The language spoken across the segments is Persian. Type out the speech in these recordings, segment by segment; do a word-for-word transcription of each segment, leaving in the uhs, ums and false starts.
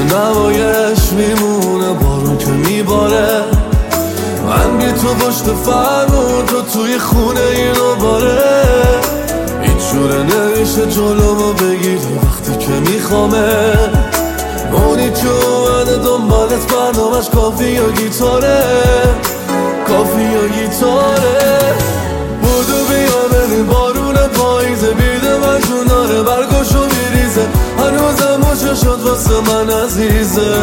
نوایش میمونه بارون که میباره. من بی تو پشت فرمون تو توی خونه اینو باره. هیچ جوره نمیشه جلومو بگیری وقتی که میخوامه. اونی که اومده دنبالت برنامش کافی یا گیتاره، کافی یا گیتاره. بودو بیا بریم بارون پاییزه، بیده من جوناره برگاشو میریزه. هنوزم موچه شد واسه من عزیزه.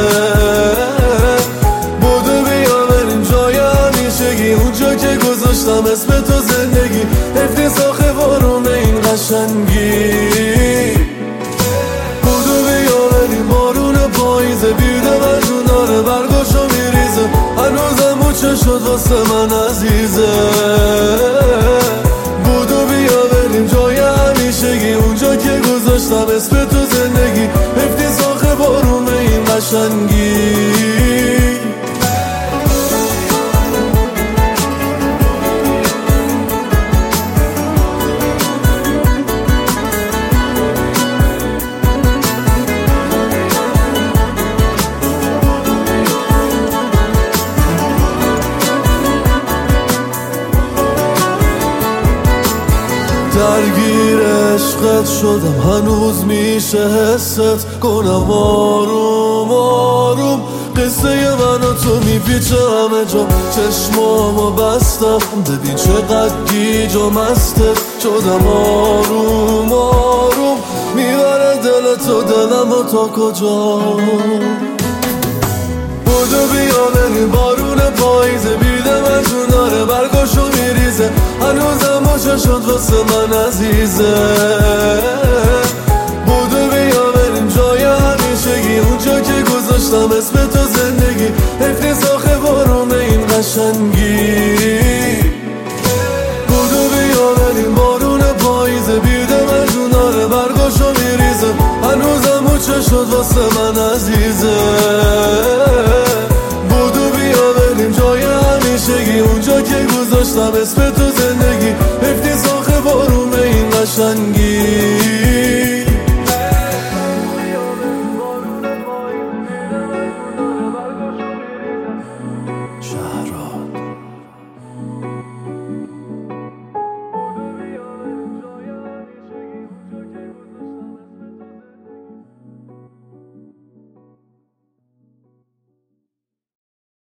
بودو بیا بریم جای همیشگی، اونجا که گذاشتم اسم تو زندگی. حفظی ساخه بارون این قشنگی. بودو بیا بریم بارون پاییزه، بیده من جوناره برگاشو میریزه. هنوزم موچه شد واسه من عزیزه. بودو بیا بریم جای همیشگی، اونجا که گذاشتم اسم تو زندگی. حفظی ساخه بارون این قشنگی. درگیر عشقت شدم هنوز میشه حست کنم آروم آروم. قصه من و تو میپیچه همه جا، چشمامو بستم ببین چقدر گیج و مسته شدم. آروم آروم میبره دل تو دلمو تا کجا. بودو بیا بریم بارون پاییزه، بیده من جوناره برگاشو میریزه. هنوزم موچه شد واسه من عزیزه. بودو بیا بریم جای همیشگی، اونجا که گذاشتم اسم تو زندگی. حفظی ساخه بارون این قشنگی. بودو بیا بریم بارون پاییزه، بیده من جوناره برگاشو میریزه. هنوزم موچه شد واسه من عزیزه. بودو بیا بریم جای همیشگی، اونجا که گذاشتم اسم تو زندگی. حفظی ساخه بارون این قشنگی.